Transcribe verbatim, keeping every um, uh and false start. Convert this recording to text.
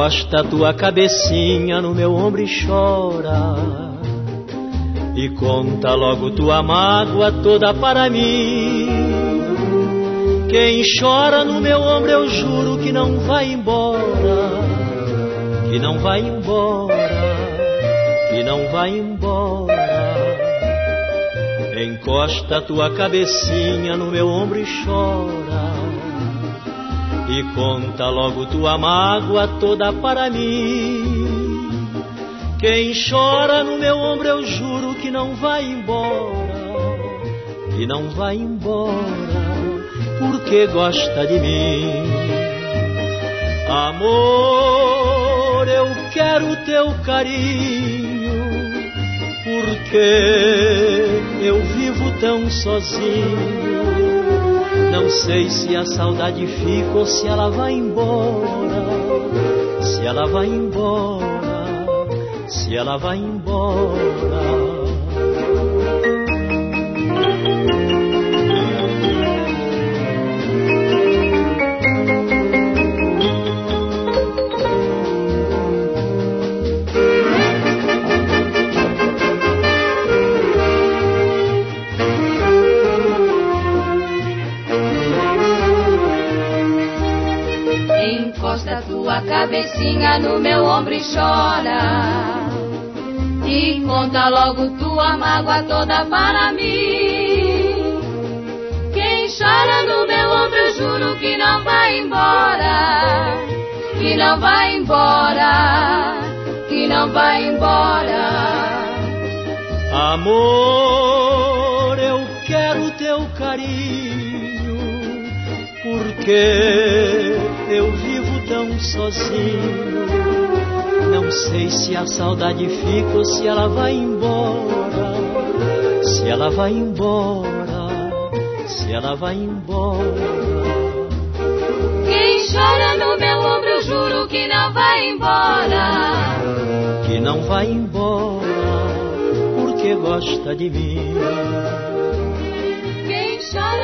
Encosta tua cabecinha no meu ombro e chora, e conta logo tua mágoa toda para mim. Quem chora no meu ombro eu juro que não vai embora, que não vai embora, que não vai embora. Encosta tua cabecinha no meu ombro e chora, e conta logo tua mágoa toda para mim. Quem chora no meu ombro eu juro que não vai embora, que não vai embora, porque gosta de mim. Amor, eu quero teu carinho, porque eu vivo tão sozinho. Não sei se a saudade fica ou se ela vai embora, se ela vai embora, se ela vai embora. Encosta tua cabecinha no meu ombro e chora, e conta logo tua mágoa toda para mim. Quem chora no meu ombro eu juro que não vai embora, que não vai embora, que não vai embora. Amor, eu quero teu carinho, porque eu vivo tão sozinho. Não sei se a saudade fica ou se ela vai embora, se ela vai embora, se ela vai embora. Quem chora no meu ombro eu juro que não vai embora, que não vai embora, porque gosta de mim. Quem chora